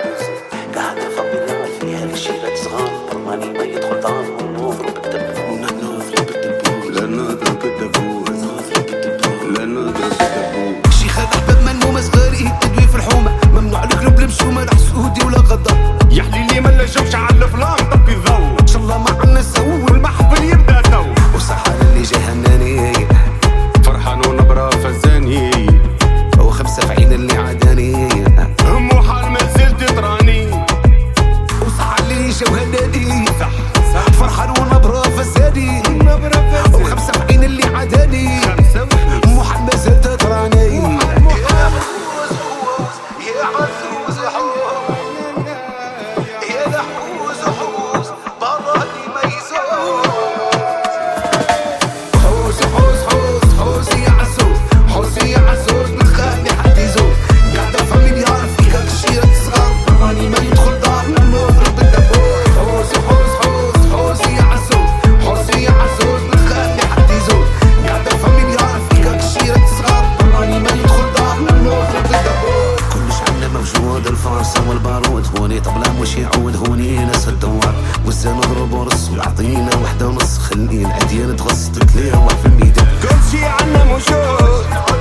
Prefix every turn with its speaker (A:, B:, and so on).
A: قاعدة فاميليار فيها الشيرات صغار، برماني ما يدخل دار ونضرب الدبوس. لا نضرب الدبوس، لا نضرب الدبوس.
B: شي خد احباب منمومة صغاري التدوي في الحومة، ممنوع الكلوب المشومة لا سعودي ولا غدار.
C: يا حليلي ما نجمش على الفلام طفي الضو،
B: ان شاء الله ما عنا سو
C: والمحفل يبدا تو.
B: وصحة اللي جهناني
C: فرحان ونبرة فزاني،
B: وخمسة في عين اللي عاداني
C: مو حال ما زلت تراني.
B: وصحة اللي جوهناني فرحان ونبرة فزاني، وخمسة في عين اللي عاداني مو حال ما زلت تراني. يا حوز يا عزوز حوز، يا لحوز حوز براني ما يزول. حوز حوز حوز حوز يا عزوز، حوز يا عزوز من خالي حد يزول. قاعدة فاميليار فيها كشيرة صغار، براني ما يدخل دار نضرب الدبوس. حوز حوز حوز حوز يا عزوز، حوز يا عزوز من خالي حد يزول. قاعدة فاميليار فيها كشيرة صغار، براني ما يدخل دار نضرب الدبوس. كلش عنا موجود الفرصة والبارود، هوني طبلة مش يعود، هوني ناس الدوار والزين نضرب ورص ويعطينا وحدة ونص. خلي العديان تغص تتليها في الميدان.
C: كل شي عنا موجود